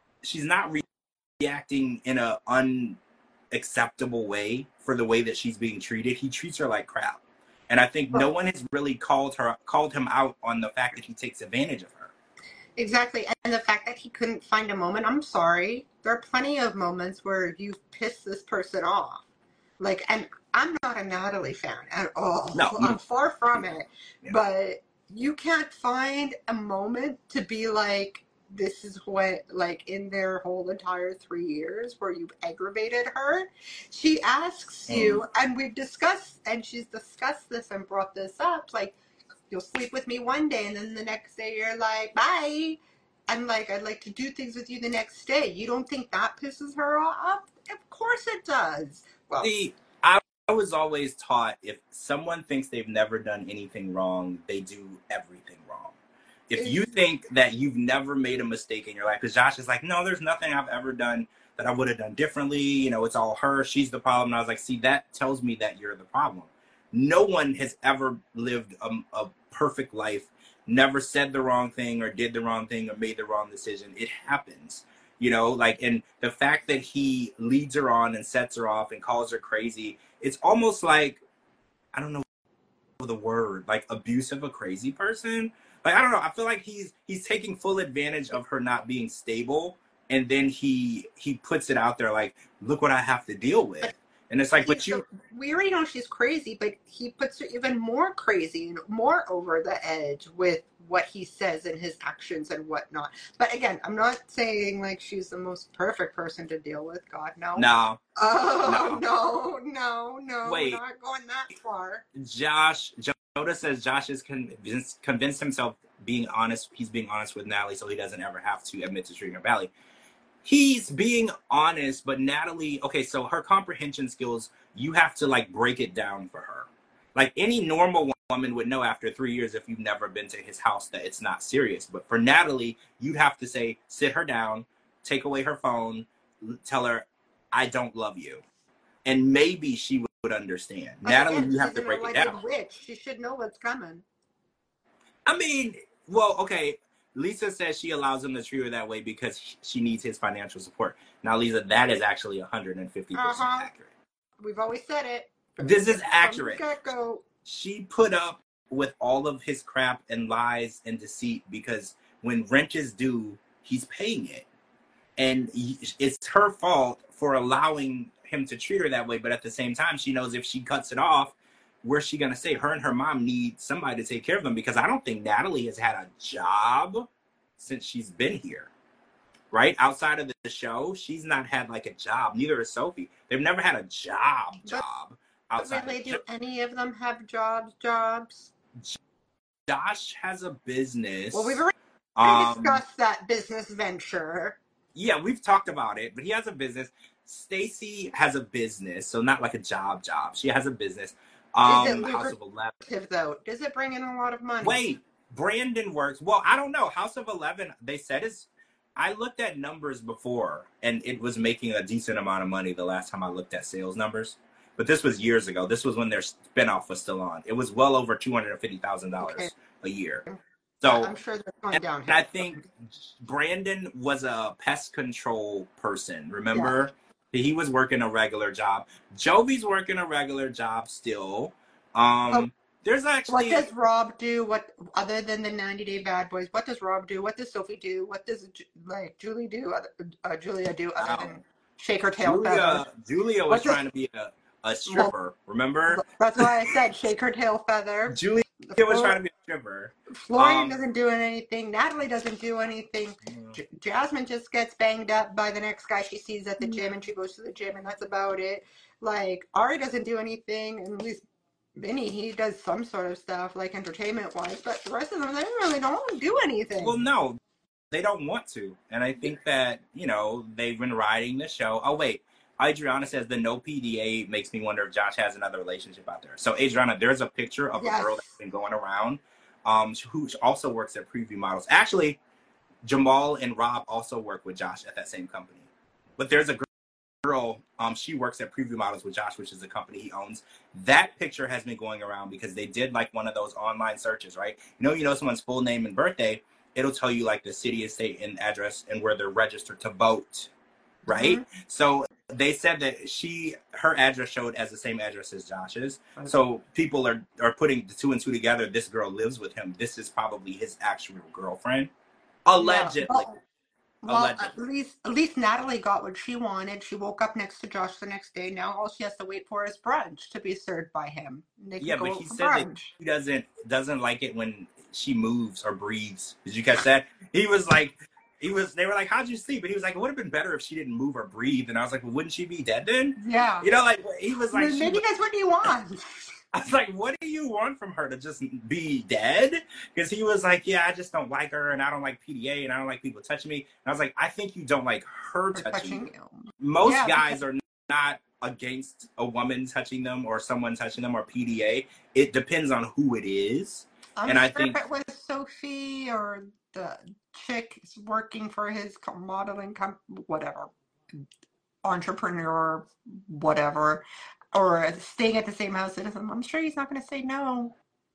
reacting in a unacceptable way for the way that she's being treated. He treats her like crap. And I think no one has really called him out on the fact that he takes advantage of her. Exactly. And the fact that he couldn't find a moment, I'm sorry. There are plenty of moments where you've pissed this person off. Like, and I'm not a Natalie fan at all. No. I'm far from it. Yeah. But you can't find a moment to be like, this is what, like, in their whole entire 3 years where you've aggravated her. She asks you, and we've discussed, and she's discussed this and brought this up, like, you'll sleep with me one day, and then the next day you're like, bye. I'm like, I'd like to do things with you the next day. You don't think that pisses her off? Of course it does. Well, see, I was always taught if someone thinks they've never done anything wrong, they do everything wrong. If you think that you've never made a mistake in your life, because Josh is like, no, there's nothing I've ever done that I would have done differently. You know, it's all her. She's the problem. And I was like, see, that tells me that you're the problem. No one has ever lived a perfect life, never said the wrong thing or did the wrong thing or made the wrong decision. It happens, you know, like, and the fact that he leads her on and sets her off and calls her crazy, it's almost like, I don't know the word, like abusive, a crazy person. Like, I don't know. I feel like he's taking full advantage of her not being stable. And then he puts it out there like, look what I have to deal with. And it's like, we already know she's crazy, but he puts her even more crazy and more over the edge with what he says and his actions and whatnot. But again, I'm not saying like she's the most perfect person to deal with. God, no. No. Oh, no. Wait. We're not going that far. Joda says Josh is convinced himself being honest. He's being honest with Natalie, so he doesn't ever have to admit to treating her badly. He's being honest, but Natalie, okay, so her comprehension skills, you have to like break it down for her. Like any normal woman would know after 3 years, if you've never been to his house, that it's not serious. But for Natalie, you'd have to say, sit her down, take away her phone, tell her, I don't love you. And maybe she would understand. Natalie, you have to break it down. Witch. She should know what's coming. I mean, well, okay. Lisa says she allows him to treat her that way because she needs his financial support. Now, Lisa, that is actually 150% accurate. We've always said it. This is from the accurate. get-go. She put up with all of his crap and lies and deceit because when rent is due, he's paying it. And it's her fault for allowing him to treat her that way. But at the same time, she knows if she cuts it off, where's she going to stay? Her and her mom need somebody to take care of them because I don't think Natalie has had a job since she's been here. Right? Outside of the show, she's not had like a job. Neither has Sophie. They've never had a job outside. But really, do any of them have jobs? Josh has a business. Well, we've already discussed that business venture. Yeah, we've talked about it, but he has a business. Stacy has a business, so not like a job. She has a business. Is it House of 11, though? Does it bring in a lot of money? Wait, Brandon works. Well, I don't know. House of 11, they said is. I looked at numbers before, and it was making a decent amount of money the last time I looked at sales numbers. But this was years ago. This was when their spinoff was still on. It was well over $250,000 a year. So I'm sure that's going down. I think Brandon was a pest control person. Remember, he was working a regular job. Jovi's working a regular job still. There's actually. What does Rob do? What other than the 90-Day Bad Boys? What does Rob do? What does Sophie do? What does Julie do? Julia do other than shake her tail feather? Julia was trying to be a stripper. Remember? That's why I said shake her tail feather. Julia was trying to be a stripper. Florian doesn't do anything. Natalie doesn't do anything. Jasmine just gets banged up by the next guy she sees at the gym, and she goes to the gym, and that's about it. Like Ari doesn't do anything, and at least Vinny, he does some sort of stuff, like entertainment-wise, but the rest of them, they really don't do anything. Well, no, they don't want to. And I think that, they've been riding the show. Oh, wait. Adriana says the no PDA makes me wonder if Josh has another relationship out there. So, Adriana, there's a picture of a girl that's been going around who also works at Preview Models. Actually, Jamal and Rob also work with Josh at that same company. But there's a girl, she works at Preview Models with Josh, which is the company he owns. That picture has been going around because they did like one of those online searches, right? You know someone's full name and birthday, it'll tell you like the city, state, and address and where they're registered to vote, right? Mm-hmm. So they said that her address showed as the same address as Josh's. Okay. So people are putting the two and two together. This girl lives with him. This is probably his actual girlfriend, allegedly. Yeah. Well, at least Natalie got what she wanted. She woke up next to Josh the next day. Now all she has to wait for is brunch to be served by him. But he said that he doesn't like it when she moves or breathes. Did you catch that? They were like, how'd you sleep? And he was like, it would have been better if she didn't move or breathe. And I was like, well, wouldn't she be dead then? Yeah. He was like, maybe that's what he wants. I was like, what do you want from her, to just be dead? Because he was like, yeah, I just don't like her, and I don't like PDA, and I don't like people touching me. And I was like, I think you don't like her touching you. Most guys are not against a woman touching them or someone touching them or PDA. It depends on who it is. I think it was Sophie or the chick working for his modeling company, whatever, entrepreneur, whatever. Or staying at the same house as him. I'm sure he's not going to say no.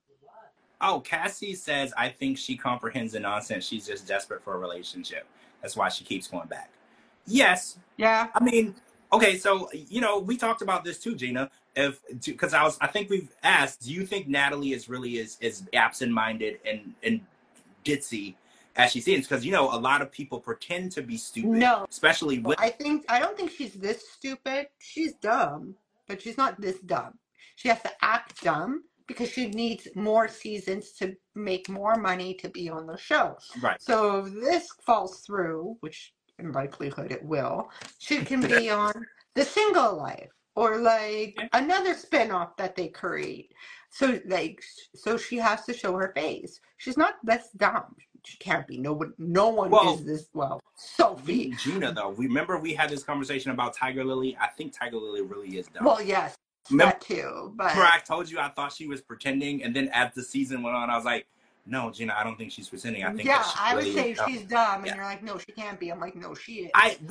Oh, Cassie says, I think she comprehends the nonsense. She's just desperate for a relationship. That's why she keeps going back. Yes. Yeah. I mean, okay, so, we talked about this too, Gina. Because I think we've asked, do you think Natalie is really as absent-minded and ditzy as she seems? Because, a lot of people pretend to be stupid. No. Especially with... I don't think she's this stupid. She's dumb. But she's not this dumb. She has to act dumb because she needs more seasons to make more money to be on the show. Right. So if this falls through, which in likelihood it will, she can be on The Single Life or another spinoff that they create. So she has to show her face. She's not this dumb. She can't be. No one is this. Well, Sophie. Gina, though. Remember we had this conversation about Tiger Lily? I think Tiger Lily really is dumb. Well, yes. That too. But I told you I thought she was pretending. And then as the season went on, I was like, no, Gina, I don't think she's pretending. I think I would say she's dumb. And you're like, no, she can't be. I'm like, no, she is.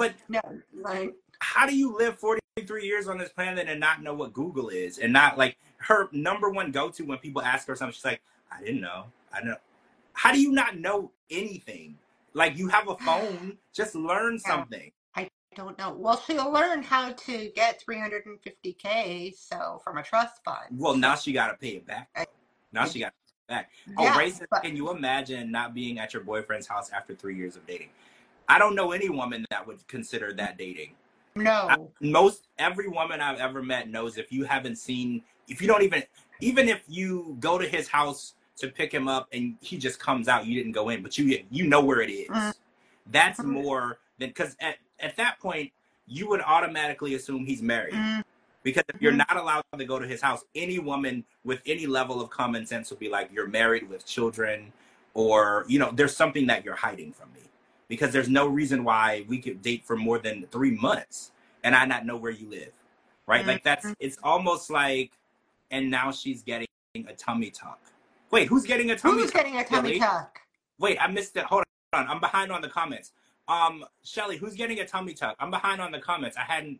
How do you live 43 years on this planet and not know what Google is? And not her number one go-to when people ask her something, she's like, I didn't know. I know. How do you not know anything? You have a phone, just learn something. don't know. Well, she'll learn how to get 350K, so from a trust fund. Well, So now she got to pay it back. I, Now she got to pay it back. Oh, yeah, Ray says, but can you imagine not being at your boyfriend's house after 3 years of dating? I don't know any woman that would consider that dating. no. Every woman I've ever met knows if you haven't seen, if you don't even if you go to his house to pick him up and he just comes out, you didn't go in, but you know where it is. That's more than, because at that point you would automatically assume he's married. Because if you're not allowed to go to his house, any woman with any level of common sense would be like, you're married with children, or, you know, there's something that you're hiding from me. Because there's no reason why we could date for more than 3 months and I not know where you live. Right? Like it's almost like, and now she's getting a tummy tuck. Wait, who's getting a tummy tuck? Who's getting a tummy tuck? Wait, I missed it. Hold on. I'm behind on the comments. Shelly, who's getting a tummy tuck? I'm behind on the comments.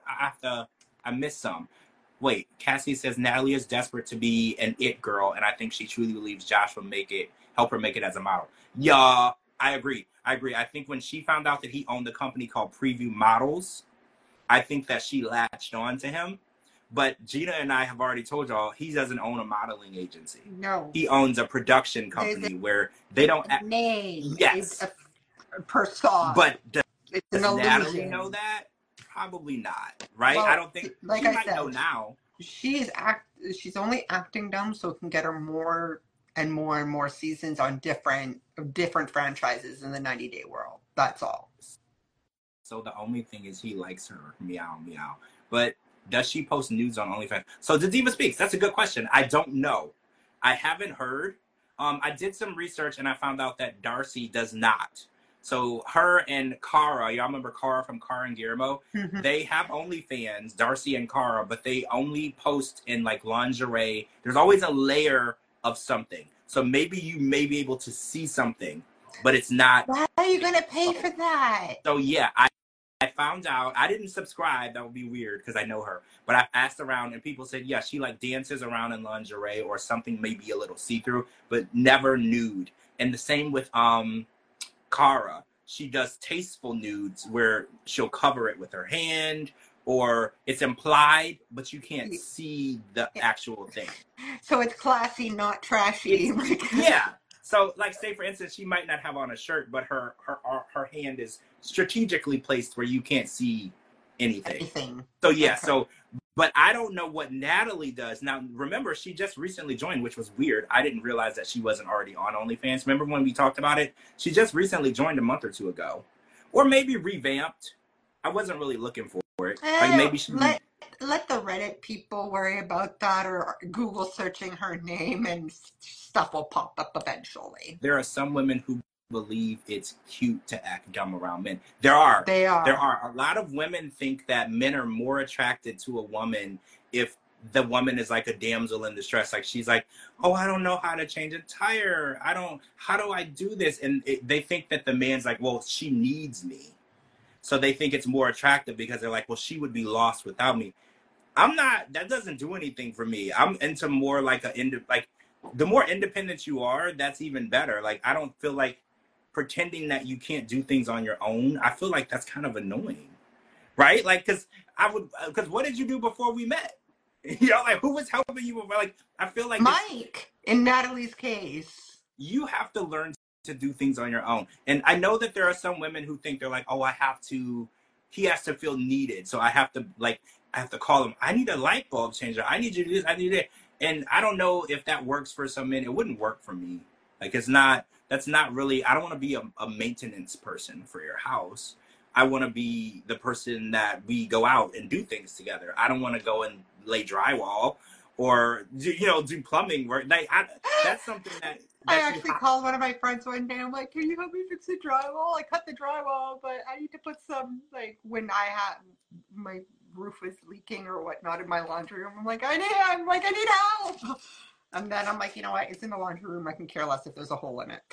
I missed some. Wait, Cassie says Natalie is desperate to be an it girl, and I think she truly believes Josh will help her make it as a model. Yeah, I agree. I think when she found out that he owned a company called Preview Models, I think that she latched on to him. But Gina and I have already told y'all, he doesn't own a modeling agency. No. He owns a production company where they don't name. Yes. Persona. But does an Natalie know that? Probably not, right? Well, I don't think like she I might said, know now. She's only acting dumb, so it can get her more and more seasons on different franchises in the 90-day world. That's all. So the only thing is he likes her. Meow, meow. But does she post nudes on OnlyFans? So the Diva Speaks. That's a good question. I don't know. I haven't heard. I did some research and I found out that Darcy does not. So her and Cara, y'all remember Cara from Cara and Guillermo? They have OnlyFans, Darcy and Cara, but they only post in like lingerie. There's always a layer of something. So maybe you may be able to see something, but it's not. Why are you going to pay for that? So yeah, I found out. I didn't subscribe. That would be weird because I know her. But I asked around and people said, yeah, she like dances around in lingerie or something maybe a little see-through, but never nude. And the same with Cara. She does tasteful nudes where she'll cover it with her hand or it's implied, but you can't see the actual thing. So it's classy, not trashy. Yeah. So, like, say for instance, she might not have on a shirt, but her hand is strategically placed where you can't see anything. So yeah. Okay. So, but I don't know what Natalie does now. Remember, she just recently joined, which was weird. I didn't realize that she wasn't already on OnlyFans. Remember when we talked about it? She just recently joined a month or two ago, or maybe revamped. I wasn't really looking for it. Like maybe she. Let the Reddit people worry about that, or Google searching her name and stuff will pop up eventually. There are some women who believe it's cute to act dumb around men. There are. A lot of women think that men are more attracted to a woman if the woman is like a damsel in distress. Like she's like, oh, I don't know how to change a tire. How do I do this? And they think that the man's like, well, she needs me. So they think it's more attractive because they're like, well, she would be lost without me. I'm not, that doesn't do anything for me. I'm into more like the more independent you are, that's even better. Like, I don't feel like pretending that you can't do things on your own. I feel like that's kind of annoying, right? Like, because what did you do before we met? You know, like, who was helping you? Like, I feel like Mike, in Natalie's case. You have to learn to do things on your own. And I know that there are some women who think they're like, oh, he has to feel needed. So I have to call him. I need a light bulb changer. I need you to do this. I need it. And I don't know if that works for some men. It wouldn't work for me. Like, that's not really, I don't want to be a maintenance person for your house. I want to be the person that we go out and do things together. I don't want to go and lay drywall or do plumbing work. Like, that's something that I actually called one of my friends one day. I'm like, can you help me fix the drywall? I cut the drywall, but I need to put some, like, when my roof is leaking or whatnot in my laundry room. I'm like, I need help. And then I'm like, you know what? It's in the laundry room. I can care less if there's a hole in it.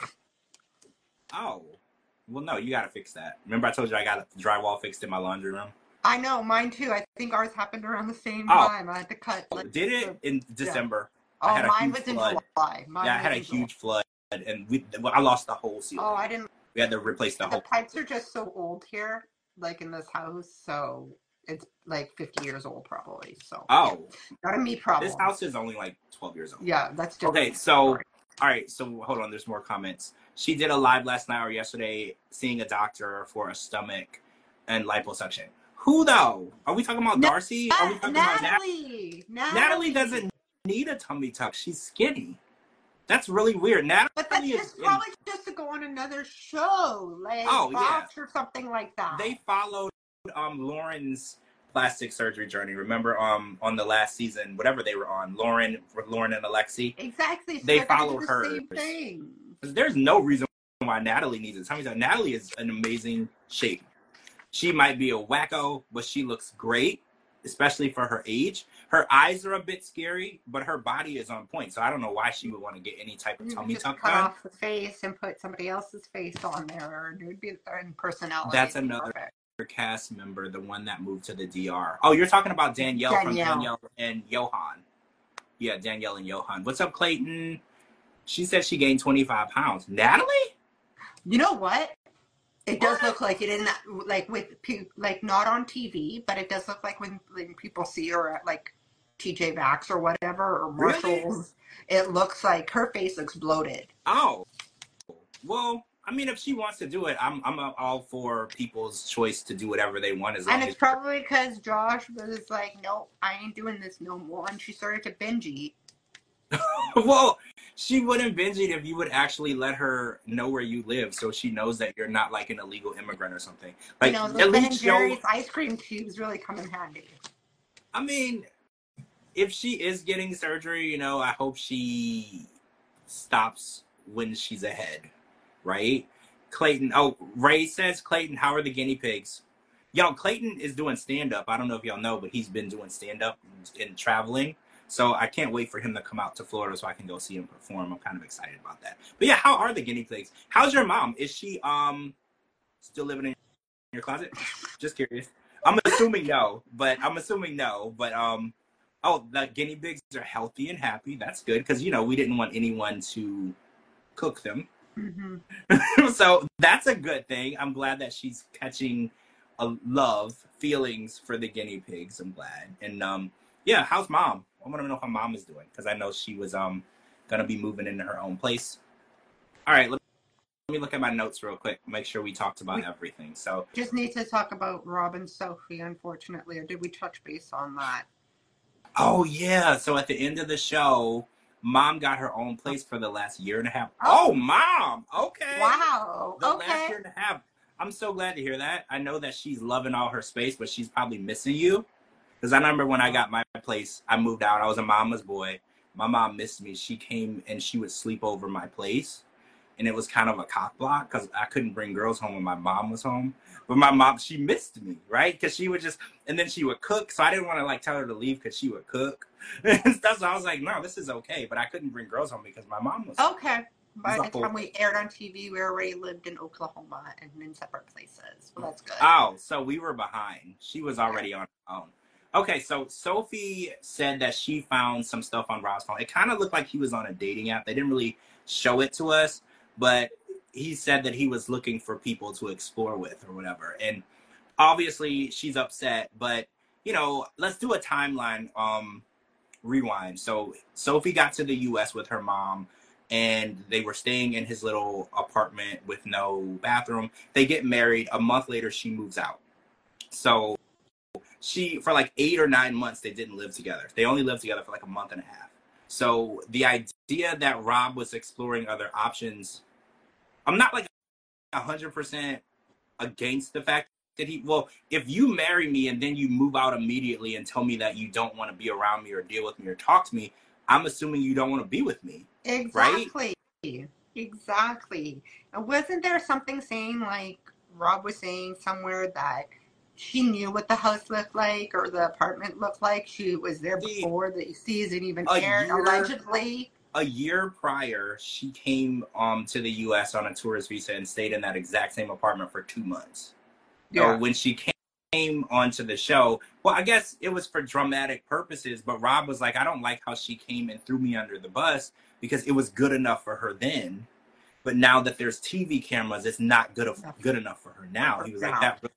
Oh, well, no, you got to fix that. Remember I told you I got the drywall fixed in my laundry room? I know, mine too. I think ours happened around the same time. I had to cut. Did it in December? Oh, mine was in July. I had a huge flood, and I lost the whole ceiling. Oh, I didn't. We had to replace the whole. The pipes are just so old here like in this house, so it's like 50 years old probably. So yeah, Oh, not a me this problem. house is only like 12 years old. Yeah, that's Okay, different. so Sorry. all right, so hold on. There's more comments. She did a live last night or yesterday, seeing a doctor for a stomach and liposuction. Who though? Are we talking about Darcy? Are we talking about Natalie. Natalie? Doesn't need a tummy tuck. She's skinny. That's really weird. But that's Natalie is just in. probably just to go on another show, like Oh yeah, Fox or something like that. they followed Lauren's plastic surgery journey. Remember on the last season, whatever they were on, Lauren and Alexi. Exactly. So They they're gonna do followed the hers. same thing. There's no reason why Natalie needs a tummy tuck. Natalie is an amazing shape. She might be a wacko, but she looks great, especially for her age. Her eyes are a bit scary, but her body is on point. So I don't know why she would want to get any type of You tummy just tuck cut done. off the face and put somebody else's face on there, and it would be in personality. That's It'd be another perfect. cast member, the one that moved to the DR. Oh, you're talking about Danielle from Danielle. Danielle and Johan. Yeah, Danielle and Johan. What's up, Clayton? She said she gained 25 pounds. Natalie? You know what? It does What? look like it in that, like with like not on TV, but it does look like when people see her at like TJ Maxx or whatever or Really? Marshalls. It looks like her face looks bloated. Oh, well, I mean, if she wants to do it, I'm all for people's choice to do whatever they want as long And as. it's probably because Josh was like, "Nope, I ain't doing this no more," and she started to binge eat. Well, she wouldn't binge it if you would actually let her know where you live, so she knows that you're not like an illegal immigrant or something. Like You know, at those Ben and least show. Jerry's ice cream tubes really come in handy. I mean, if she is getting surgery, you know, I hope she stops when she's ahead, right? Clayton. Oh, Ray says, Clayton, how are the guinea pigs? Yo, Clayton is doing stand up. I don't know if y'all know, but he's been doing stand up and traveling. So I can't wait for him to come out to Florida so I can go see him perform. I'm kind of excited about that. But yeah, how are the guinea pigs? How's your mom? Is she still living in your closet? Just curious. I'm assuming no, but oh, the guinea pigs are healthy and happy. That's good because you know we didn't want anyone to cook them. Mm-hmm. So that's a good thing. I'm glad that she's catching a feelings for the guinea pigs. I'm glad. And yeah, how's mom? I want to know how mom is doing because I know she was gonna be moving into her own place. All right, let me look at my notes real quick. Make sure we talked about everything. So Just need to talk about Rob and Sophie, unfortunately, or did we touch base on that? oh yeah, so at the end of the show, mom got her own place for the last year and a half. Oh, mom. Okay. Wow. The Okay. last year and a half. I'm so glad to hear that. I know that she's loving all her space, but she's probably missing you. Because I remember when I got my place, I moved out. I was a mama's boy. My mom missed me. She came and she would sleep over my place. And it was kind of a cock block because I couldn't bring girls home when my mom was home. But my mom, she missed me, right? Because she would just, and then she would cook. So I didn't want to like tell her to leave because she would cook and stuff. So I was like, no, this is okay. But I couldn't bring girls home because my mom was. Okay. By the whole time we aired on TV, we already lived in Oklahoma and in separate places. Well, that's good. Oh, so we were behind. She was already on her own. Okay, so Sophie said that she found some stuff on Rob's phone. It kind of looked like he was on a dating app. They didn't really show it to us, but he said that he was looking for people to explore with or whatever. And obviously she's upset, but you know, let's do a timeline rewind. So Sophie got to the US with her mom and they were staying in his little apartment with no bathroom. They get married. A month later she moves out. So she, for like 8 or 9 months, they didn't live together. They only lived together for like a month and a half. So the idea that Rob was exploring other options, I'm not like 100% against the fact that well, if you marry me and then you move out immediately and tell me that you don't want to be around me or deal with me or talk to me, I'm assuming you don't want to be with me. Exactly. Right? Exactly. And wasn't there something saying, like Rob was saying somewhere, that she knew what the house looked like or the apartment looked like? She was there before the season even aired, allegedly. A year prior, she came to the U.S. on a tourist visa and stayed in that exact same apartment for 2 months. Yeah. So when she came onto the show, well, I guess it was for dramatic purposes, but Rob was like, I don't like how she came and threw me under the bus because it was good enough for her then. But now that there's TV cameras, it's not good enough for her now. He was like, that really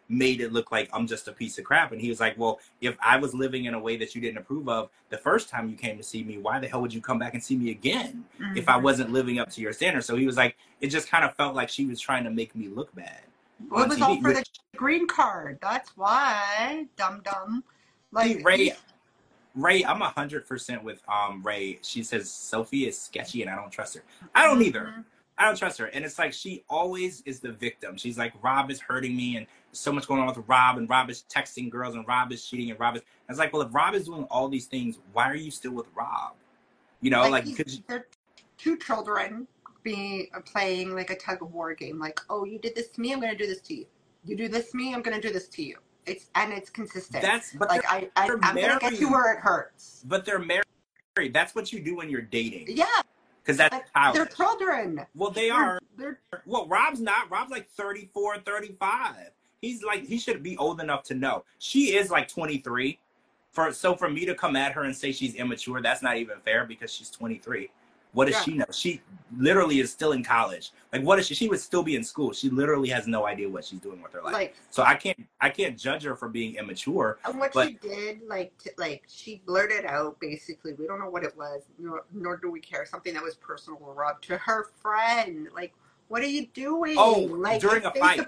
made it look like I'm just a piece of crap. And he was like, well, if I was living in a way that you didn't approve of the first time you came to see me, why the hell would you come back and see me again if I wasn't living up to your standards? So he was like, it just kind of felt like she was trying to make me look bad. Well, it was all for the green card. That's why, dum-dum. Like, Ray, I'm 100% with Ray. She says Sophie is sketchy and I don't trust her. I don't either. I don't trust her. And it's like she always is the victim. She's like, Rob is hurting me and there's so much going on with Rob, and Rob is texting girls, and Rob is cheating, and Rob is... I was like, well, if Rob is doing all these things, why are you still with Rob? You know, like they're two children playing like a tug of war game. Like, oh, you did this to me, I'm going to do this to you. You do this to me, I'm going to do this to you. It's consistent. But like I'm going to get you where it hurts. But they're married. That's what you do when you're dating. Yeah. Because that's how they're children. Well, well, Rob's not. Rob's like 34, 35. He's like, he should be old enough to know. She is like 23. So for me to come at her and say she's immature, that's not even fair because she's 23. What does she know? She literally is still in college. Like, what is she? She would still be in school. She literally has no idea what she's doing with her life. So I can't judge her for being immature. And what she did, she blurted out basically, we don't know what it was, nor do we care, something that was personal or Rob, to her friend. Like, what are you doing? Oh, like, during a fight.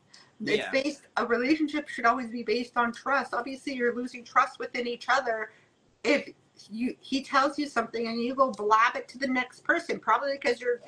A relationship should always be based on trust. Obviously, you're losing trust within each other if he tells you something and you go blab it to the next person, probably because you're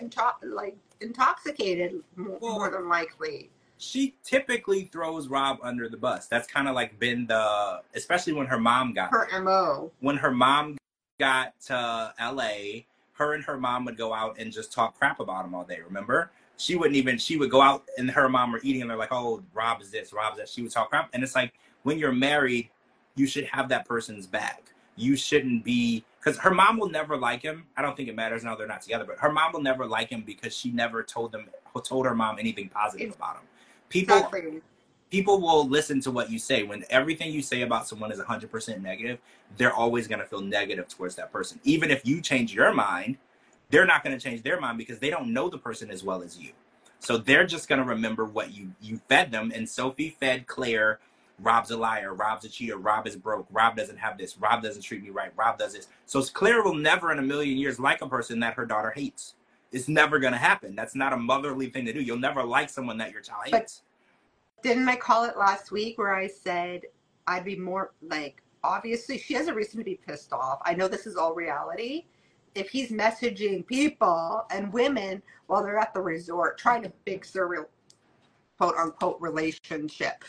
intoxicated more than likely. She typically throws Rob under the bus. That's kind of like been especially when her mom got her MO. When her mom got to LA, her and her mom would go out and just talk crap about him all day. Remember? She would go out and her mom were eating and they're like, oh, Rob is this, Rob is that. She would talk crap. And it's like, when you're married, you should have that person's back. You shouldn't be, because her mom will never like him. I don't think it matters now they're not together, but her mom will never like him because she never told her mom anything positive about him. People will listen to what you say. When everything you say about someone is 100% negative, they're always going to feel negative towards that person. Even if you change your mind, they're not going to change their mind because they don't know the person as well as you. So they're just going to remember what you fed them. And Sophie fed Claire, Rob's a liar, Rob's a cheater, Rob is broke, Rob doesn't have this, Rob doesn't treat me right, Rob does this. So Claire will never in a million years like a person that her daughter hates. It's never going to happen. That's not a motherly thing to do. You'll never like someone that your child hates. But didn't I call it last week where I said I'd be more like, obviously she has a reason to be pissed off. I know this is all reality. If he's messaging people and women while they're at the resort trying to fix their quote unquote relationship,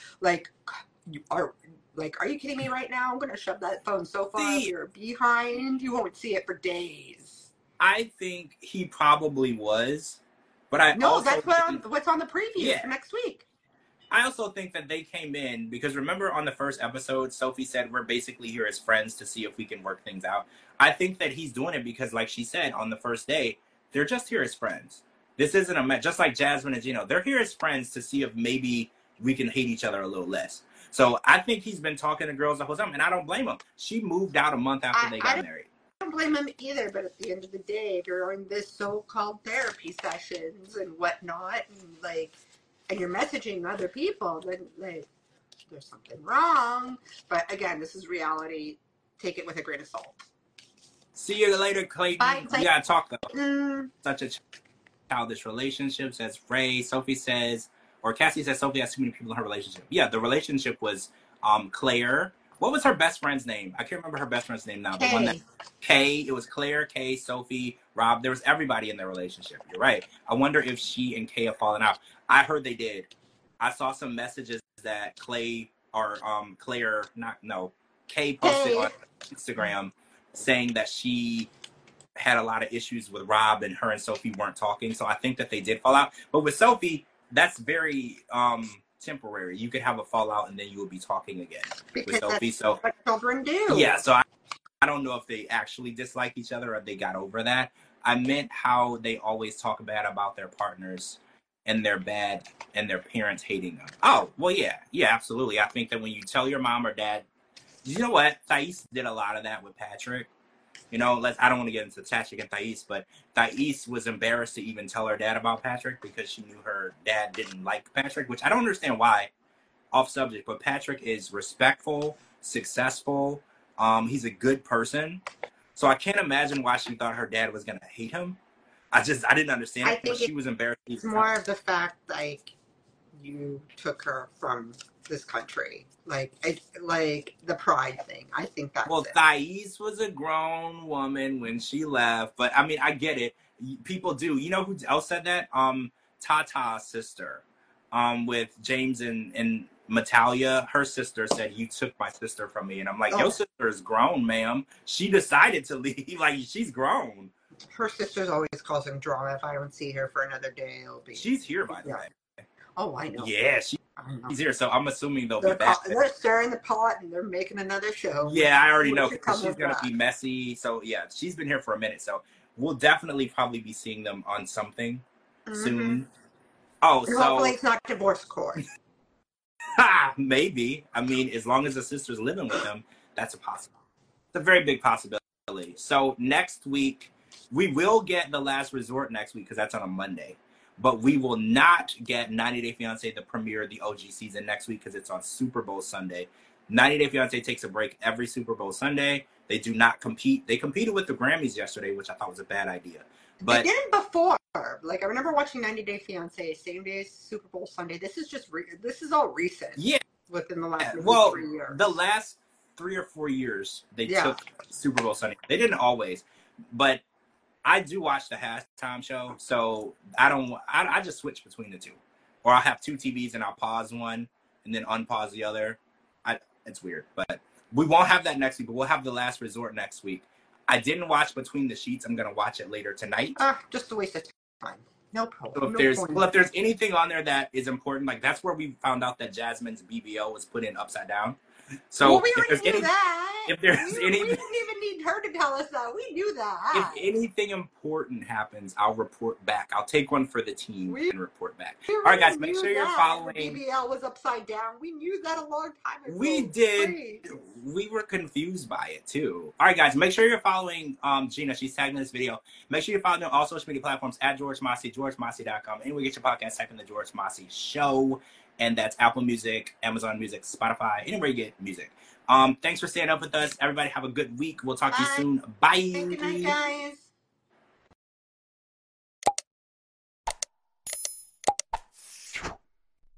are you kidding me right now? I'm going to shove that phone so far up your behind, you won't see it for days. I think he probably was, but that's what's on the preview for next week. I also think that they came in because remember on the first episode, Sophie said we're basically here as friends to see if we can work things out. I think that he's doing it because, like she said, on the first day, they're just here as friends. This isn't a match, just like Jasmine and Gino. They're here as friends to see if maybe we can hate each other a little less. So I think he's been talking to girls the whole time, and I don't blame him. She moved out a month after they got married. I don't blame him either, but at the end of the day, if you're in this so-called therapy sessions and whatnot, and you're messaging other people, then there's something wrong. But again, this is reality. Take it with a grain of salt. See you later, Clayton. Bye, Clayton. We gotta talk though. Such a childish relationship, says Ray. Sophie says, or Cassie says Sophie has too many people in her relationship. Yeah, the relationship was Claire. What was her best friend's name? I can't remember her best friend's name now. Kay. The one that Kay. It was Claire, Kay, Sophie, Rob. There was everybody in their relationship. You're right. I wonder if she and Kay have fallen out. I heard they did. I saw some messages that Kay posted on Instagram saying that she had a lot of issues with Rob and her and Sophie weren't talking. So I think that they did fall out. But with Sophie, that's very temporary. You could have a fallout and then you will be talking again with Sophie. So what children do. Yeah, so I don't know if they actually dislike each other or they got over that. I meant how they always talk bad about their partners and their parents hating them. Oh, well, yeah, absolutely. I think that when you tell your mom or dad, you know what? Thais did a lot of that with Patrick. You know, I don't want to get into Patrick and Thais, but Thais was embarrassed to even tell her dad about Patrick because she knew her dad didn't like Patrick, which I don't understand why. off subject, but Patrick is respectful, successful. He's a good person. So I can't imagine why she thought her dad was gonna hate him. I didn't understand I it, but think she was embarrassed. it's more of the fact like you took her from this country, like the pride thing. I think that's Well, it. Thais was a grown woman when she left, but I mean, I get it. People do. You know who else said that? Tata's sister, with James and Natalia. Her sister said, "You took my sister from me," and I'm like, Oh. "Your sister is grown, ma'am. She decided to leave. Like, she's grown." Her sister's always causing drama. If I don't see her for another day, it'll be. She's here, by the way. Oh, I know. Yeah, she's here, so I'm assuming they'll be back. They're stirring the pot and they're making another show. Yeah, I already know, because she's going to be messy. So, yeah, she's been here for a minute. So, we'll definitely probably be seeing them on something soon. Oh, and so hopefully it's not divorce court. Maybe. I mean, as long as the sister's living with them, that's a possibility. It's a very big possibility. So, next week, we will get The Last Resort next week, because that's on a Monday. But we will not get 90 Day Fiancé, the premiere of the OG season, next week, because it's on Super Bowl Sunday. 90 Day Fiancé takes a break every Super Bowl Sunday. They do not compete. They competed with the Grammys yesterday, which I thought was a bad idea. But they didn't before. Like, I remember watching 90 Day Fiancé, same day as Super Bowl Sunday. This is just this is all recent. Yeah, within the last 3 years. The last 3 or 4 years they took Super Bowl Sunday. They didn't always, but I do watch the halftime show, so I just switch between the two, or I'll have 2 TVs and I'll pause one and then unpause the other. It's weird, but we won't have that next week. But we'll have The Last Resort next week. I didn't watch Between the Sheets. I'm gonna watch it later tonight. Just a waste of time. No problem. So if there's anything on there that is important, like that's where we found out that Jasmine's BBL was put in upside down. So we already knew that. If there's we didn't even need her to tell us that. We knew that. If anything important happens, I'll report back. I'll take one for the team and report back. All right, guys, make sure you're following. BBL was upside down. We knew that a long time ago. We did. Great. We were confused by it too. All right, guys, make sure you're following Gina. She's tagging this video. Make sure you're following all social media platforms at George Mossey, GeorgeMossey.com. Anywhere you get your podcast, type in the George Mossey Show. And that's Apple Music, Amazon Music, Spotify, anywhere you get music. Thanks for staying up with us. Everybody have a good week. We'll talk to you soon. Bye. Good night, guys.